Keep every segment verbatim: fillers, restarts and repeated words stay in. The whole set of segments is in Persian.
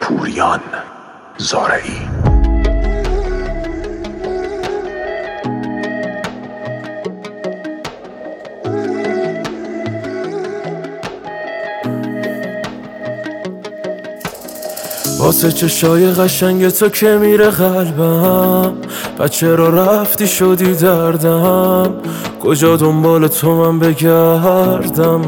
پوریان زارعی. واسه چشای قشنگ تو که میره قلبم، بچه را رفتی شدی دردم، کجا دنبال تو من بگردم؟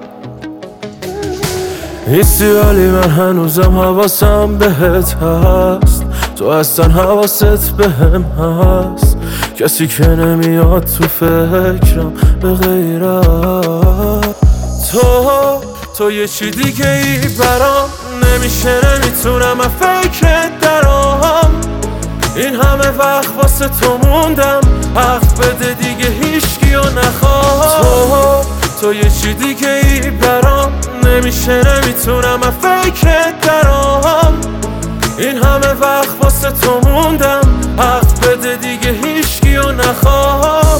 نیستی ولی من هنوزم حواسم بهت هست، تو اصلا حواست بهم هست، کسی که نمیاد تو فکرم به غیرت تو. تو یه چی دیگه ای برام نمیشه، نمیتونم از فکرت درام، این همه وقت واسه تو موندم، حق بده دیگه هیچکی رو نخواه. تو تو یه چی دیگه ای برام نمیشه، نمیتونم از فکرت درام، این همه وقت واسه تو موندم، حق بده دیگه هیچکی رو نخواه.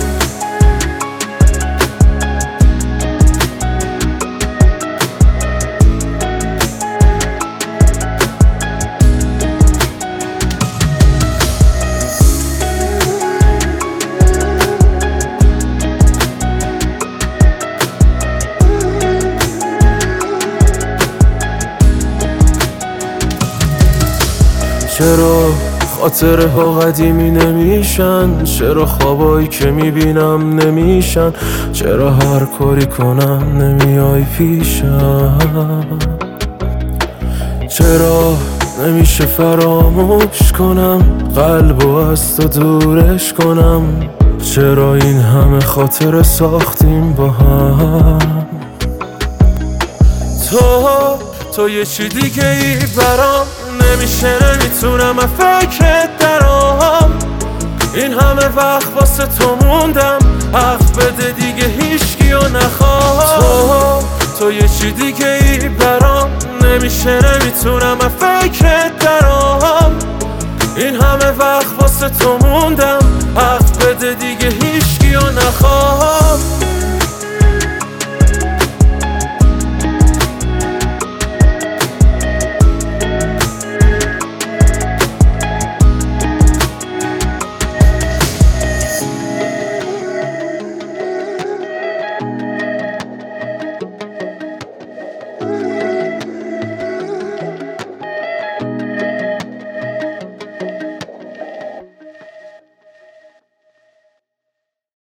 چرا خاطره ها قدیمی نمیشن، چرا خوابایی که میبینم نمیشن، چرا هر کاری کنم نمیای پیشم، چرا نمیشه فراموش کنم قلبو از تو دورش کنم، چرا این همه خاطره ساختیم با هم. تو تو یه چی دیگه ای برام نمیشه، نمیتونم از فکرت درام، این همه وقت واسه تو موندم، حق بده دیگه هیچکی رو نخواه. تو تو یه چی دیگه ای برام نمیشه، نمیتونم از فکرت درام، این همه وقت واسه تو موندم، حق بده دیگه هیچکی رو نخواه.